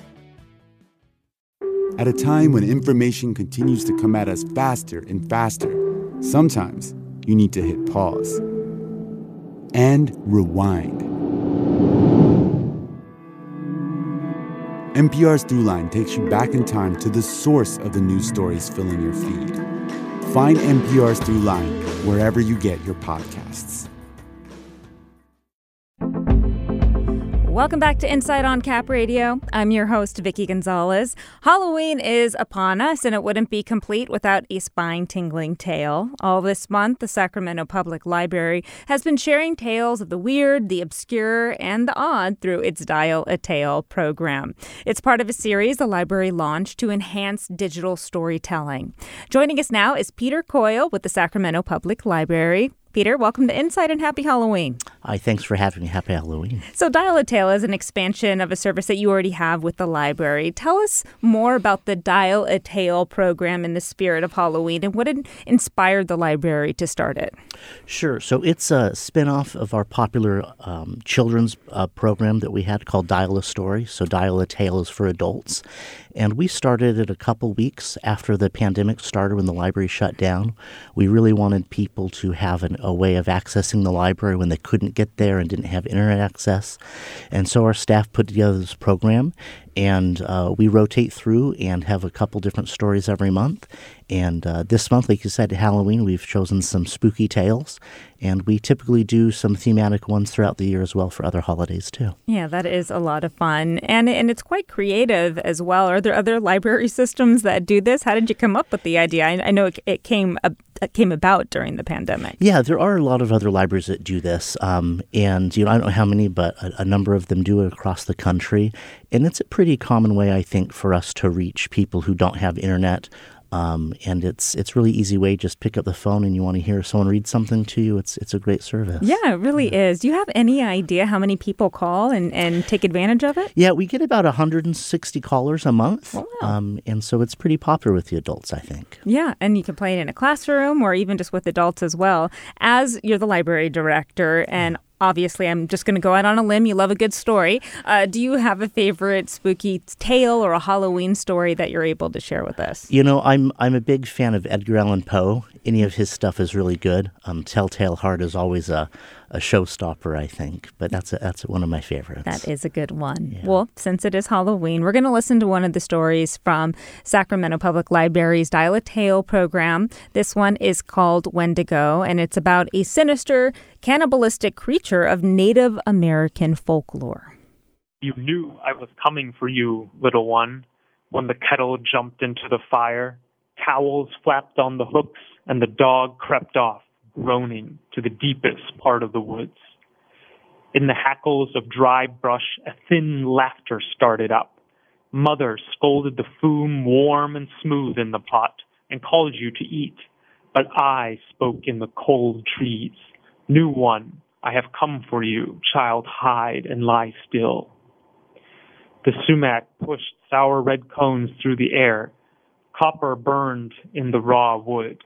At a time when information continues to come at us faster and faster, sometimes you need to hit pause and rewind. N P R's Throughline takes you back in time to the source of the news stories filling your feed. Find N P R's Throughline wherever you get your podcasts. Welcome back to Insight on Cap Radio. I'm your host, Vicki Gonzalez. Halloween is upon us, and it wouldn't be complete without a spine-tingling tale. All this month, the Sacramento Public Library has been sharing tales of the weird, the obscure, and the odd through its Dial a Tale program. It's part of a series the library launched to enhance digital storytelling. Joining us now is Peter Coyle with the Sacramento Public Library. Peter, welcome to Insight and Happy Halloween. Hi, thanks for having me. Happy Halloween. So Dial a Tale is an expansion of a service that you already have with the library. Tell us more about the Dial a Tale program in the spirit of Halloween and what inspired the library to start it. Sure. So it's a spinoff of our popular um, children's uh, program that we had called Dial a Story. So Dial a Tale is for adults. And we started it a couple weeks after the pandemic started when the library shut down. We really wanted people to have an, a way of accessing the library when they couldn't get there and didn't have internet access. And so our staff put together this program, and uh, we rotate through and have a couple different stories every month. And uh, this month, like you said, Halloween, we've chosen some spooky tales. And we typically do some thematic ones throughout the year as well for other holidays, too. Yeah, that is a lot of fun. And and it's quite creative as well. Are there other library systems that do this? How did you come up with the idea? I, I know it, it came uh, it came about during the pandemic. Yeah, there are a lot of other libraries that do this. Um, and, you know, I don't know how many, but a, a number of them do it across the country. And it's a pretty common way, I think, for us to reach people who don't have internet. Um, and it's it's really easy way. Just pick up the phone and you want to hear someone read something to you. It's it's a great service. Yeah, it really yeah. is. Do you have any idea how many people call and, and take advantage of it? Yeah, we get about one hundred sixty callers a month. Wow. Um, and so it's pretty popular with the adults, I think. Yeah, and you can play it in a classroom or even just with adults as well. As you're the library director and obviously, I'm just going to go out on a limb. You love a good story. Uh, do you have a favorite spooky tale or a Halloween story that you're able to share with us? You know, I'm I'm a big fan of Edgar Allan Poe. Any of his stuff is really good. Um, Telltale Heart is always a, a showstopper, I think. But that's a, that's one of my favorites. That is a good one. Yeah. Well, since it is Halloween, we're going to listen to one of the stories from Sacramento Public Library's Dial a Tale program. This one is called Wendigo, and it's about a sinister, cannibalistic creature of Native American folklore. You knew I was coming for you, little one, when the kettle jumped into the fire, towels flapped on the hooks, and the dog crept off, groaning, to the deepest part of the woods. In the hackles of dry brush, a thin laughter started up. Mother scolded the foam warm and smooth in the pot and called you to eat, but I spoke in the cold trees. New one, I have come for you, child, hide and lie still. The sumac pushed sour red cones through the air. Copper burned in the raw wood.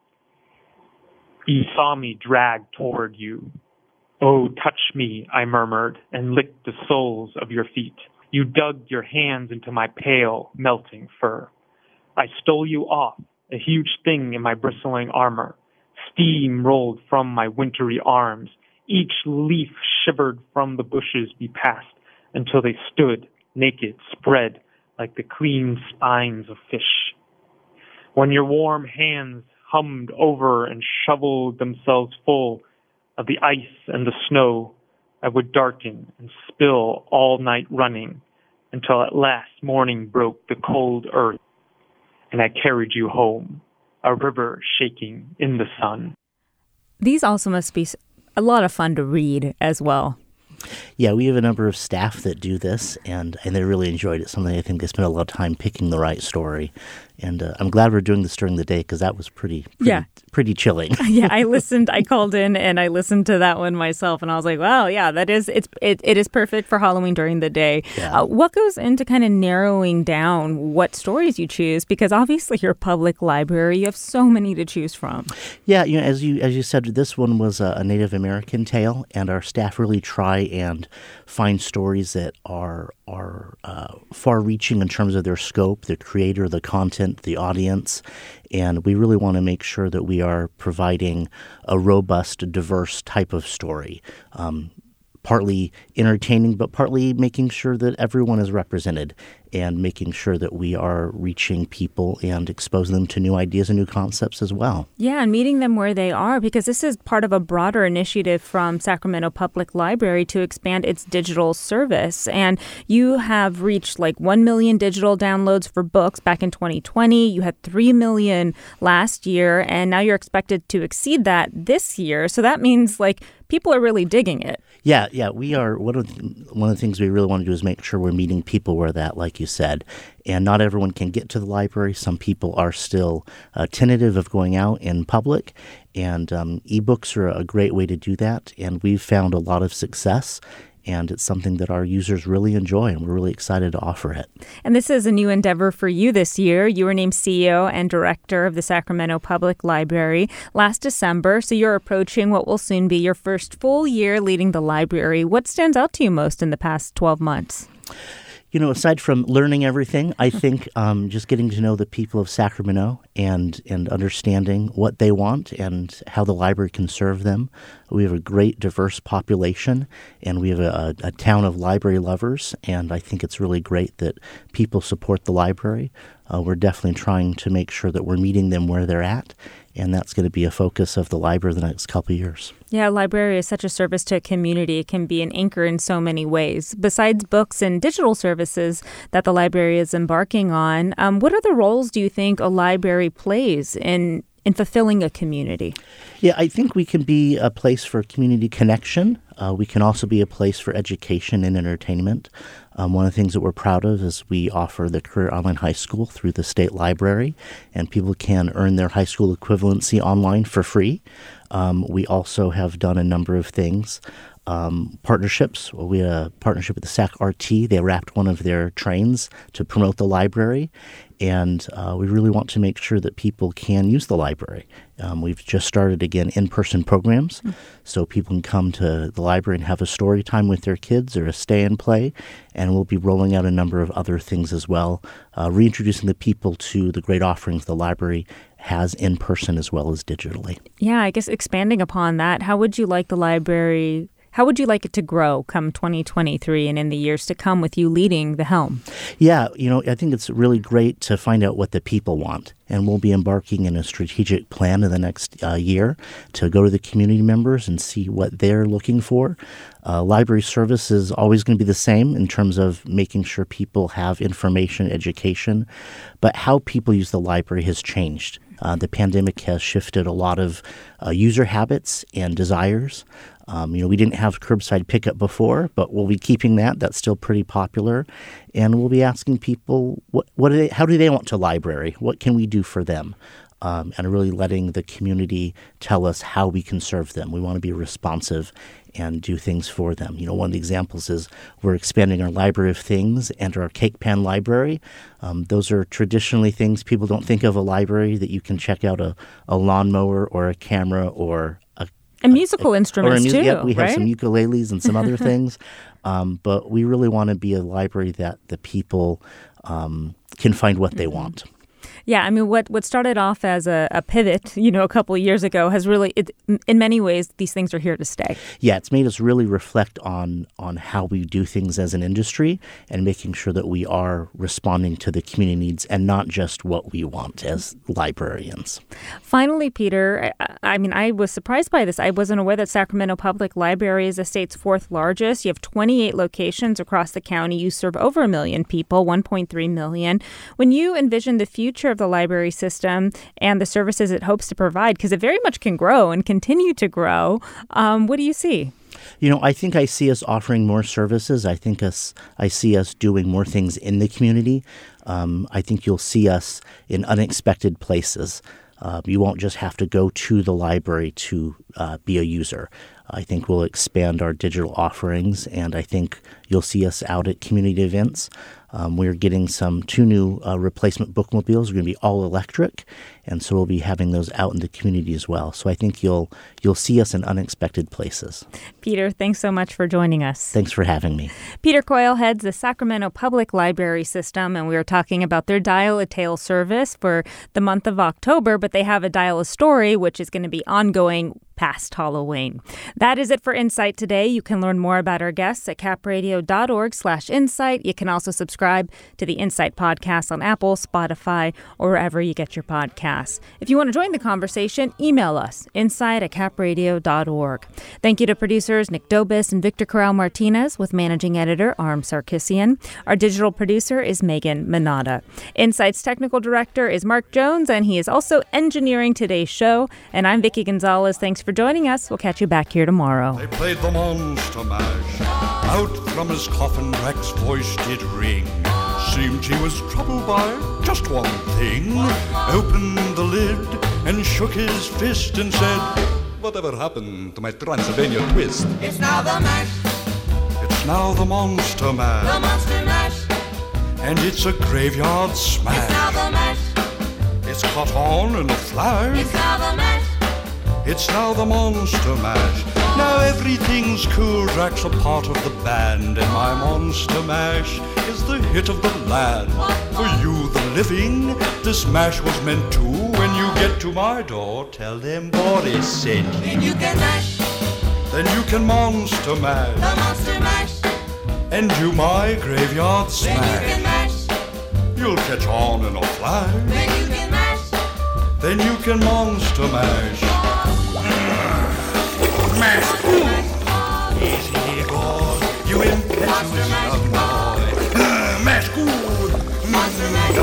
You saw me drag toward you. Oh, touch me, I murmured, and licked the soles of your feet. You dug your hands into my pale, melting fur. I stole you off, a huge thing in my bristling armor. Steam rolled from my wintry arms. Each leaf shivered from the bushes we passed until they stood, naked, spread, like the clean spines of fish. When your warm hands hummed over and shoveled themselves full of the ice and the snow, I would darken and spill all night running until at last morning broke the cold earth, and I carried you home, a river shaking in the sun. These also must be a lot of fun to read as well. Yeah, we have a number of staff that do this, and, and they really enjoyed it. Something I think they spent a lot of time picking the right story. And uh, I'm glad we're doing this during the day because that was pretty, pretty, yeah. pretty chilling. Yeah, I listened. I called in and I listened to that one myself, and I was like, "Wow, yeah, that is it's it, it is perfect for Halloween during the day." Yeah. Uh, what goes into kind of narrowing down what stories you choose? Because obviously, you're a public library; you have so many to choose from. Yeah, you know, as you as you said, this one was a, a Native American tale, and our staff really try and find stories that are are uh, far-reaching in terms of their scope, the creator, the content, the audience, and we really want to make sure that we are providing a robust, diverse type of story, um, partly entertaining, but partly making sure that everyone is represented. and making sure that we are reaching people and exposing them to new ideas and new concepts as well. Yeah, and meeting them where they are, because this is part of a broader initiative from Sacramento Public Library to expand its digital service. And you have reached like one million digital downloads for books back in twenty twenty. You had three million last year, and now you're expected to exceed that this year. So that means like people are really digging it. Yeah, yeah, we are. One of the, one of the things we really want to do is make sure we're meeting people where that, like you said. And not everyone can get to the library. Some people are still uh, tentative of going out in public, and um, ebooks are a great way to do that. And we've found a lot of success. And it's something that our users really enjoy, and we're really excited to offer it. And this is a new endeavor for you this year. You were named C E O and Director of the Sacramento Public Library last December, so you're approaching what will soon be your first full year leading the library. What stands out to you most in the past twelve months? You know, aside from learning everything, I think um, just getting to know the people of Sacramento and and understanding what they want and how the library can serve them. We have a great, diverse population, and we have a, a town of library lovers, and I think it's really great that people support the library. Uh, we're definitely trying to make sure that we're meeting them where they're at, and that's going to be a focus of the library the next couple of years. Yeah, library is such a service to a community. It can be an anchor in so many ways. Besides books and digital services that the library is embarking on, um, what other roles do you think a library plays in in fulfilling a community? Yeah, I think we can be a place for community connection. Uh, we can also be a place for education and entertainment. Um, one of the things that we're proud of is we offer the Career Online High School through the state library, and people can earn their high school equivalency online for free. Um, we also have done a number of things. Um, partnerships. We had a partnership with the Sac R T. They wrapped one of their trains to promote the library, and uh, we really want to make sure that people can use the library. Um, we've just started, again, in-person programs, mm-hmm. so people can come to the library and have a story time with their kids or a stay and play, and we'll be rolling out a number of other things as well, uh, reintroducing the people to the great offerings the library has in person as well as digitally. Yeah, I guess expanding upon that, how would you like the library How would you like it to grow come twenty twenty-three and in the years to come with you leading the helm? Yeah, you know, I think it's really great to find out what the people want. And we'll be embarking in a strategic plan in the next uh, year to go to the community members and see what they're looking for. Uh, library service is always going to be the same in terms of making sure people have information, education. But how people use the library has changed. Uh, the pandemic has shifted a lot of uh, user habits and desires. Um, you know, we didn't have curbside pickup before, but we'll be keeping that. That's still pretty popular. And we'll be asking people, what, what do they, how do they want to library? What can we do for them? Um, and really letting the community tell us how we can serve them. We want to be responsive and do things for them. You know, one of the examples is we're expanding our library of things and our cake pan library. Um, those are traditionally things people don't think of a library that you can check out a, a lawnmower or a camera or a And musical a, instruments, a, too, yeah, we have right? some ukuleles and some other things. Um, but we really want to be a library that the people um, can find what they want. Yeah, I mean, what, what started off as a, a pivot, you know, a couple of years ago has really, it, in many ways, these things are here to stay. Yeah, it's made us really reflect on on how we do things as an industry and making sure that we are responding to the community needs and not just what we want as librarians. Finally, Peter, I, I mean, I was surprised by this. I wasn't aware that Sacramento Public Library is the state's fourth largest. You have twenty-eight locations across the county. You serve over a million people, one point three million. When you envision the future of the library system and the services it hopes to provide, because it very much can grow and continue to grow, um, what do you see? You know, I think I see us offering more services. I think us, I see us doing more things in the community. Um, I think you'll see us in unexpected places. Uh, you won't just have to go to the library to uh, be a user. I think we'll expand our digital offerings, and I think you'll see us out at community events. Um, we're getting some two new uh, replacement bookmobiles. We're going to be all electric, and so we'll be having those out in the community as well. So I think you'll you'll see us in unexpected places. Peter, thanks so much for joining us. Thanks for having me. Peter Coyle heads the Sacramento Public Library System, and we were talking about their Dial a Tale service for the month of October, but they have a Dial a Story, which is going to be ongoing past Halloween. That is it for Insight today. You can learn more about our guests at capradio.org slash insight. You can also subscribe subscribe to the Insight Podcast on Apple, Spotify, or wherever you get your podcasts. If you want to join the conversation, email us, insight at cap radio dot org. Thank you to producers Nick Dobis and Victor Corral-Martinez, with managing editor Arm Sarkissian. Our digital producer is Megan Manada. Insight's technical director is Mark Jones, and he is also engineering today's show. And I'm Vicki Gonzalez. Thanks for joining us. We'll catch you back here tomorrow. They played the Monster Mash. Out from his coffin, Rex's voice did ring. Seemed he was troubled by just one thing. Opened the lid and shook his fist and said, "Whatever happened to my Transylvania twist?" It's now the mash. It's now the Monster Mash. The Monster Mash. And it's a graveyard smash. It's now the mash. It's caught on in a flash. It's now the mash. It's now the Monster Mash. Now everything's cool. Drax a part of the band, and my Monster Mash is the hit of the land. For you, the living, this mash was meant to. When you get to my door, tell them Boris sent you. Then you can mash. Then you can Monster Mash. The Monster Mash. And do my graveyard smash. Then you can mash. You'll catch on in a flash. Then you can mash. Then you can Monster Mash. Mash. Ooh. Easy, boy. You impetuous young boy. Mash good. Monster Mash.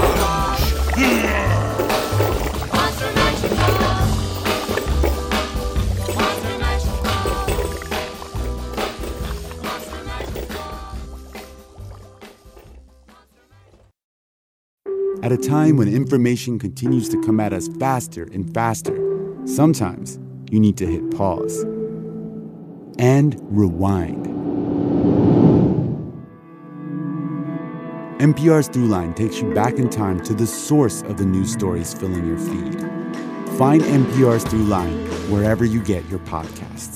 Monster Mash. Monster Mash. Monster Mash. At a time when information continues to come at us faster and faster, sometimes you need to hit pause and rewind. N P R's Throughline takes you back in time to the source of the news stories filling your feed. Find N P R's Throughline wherever you get your podcasts.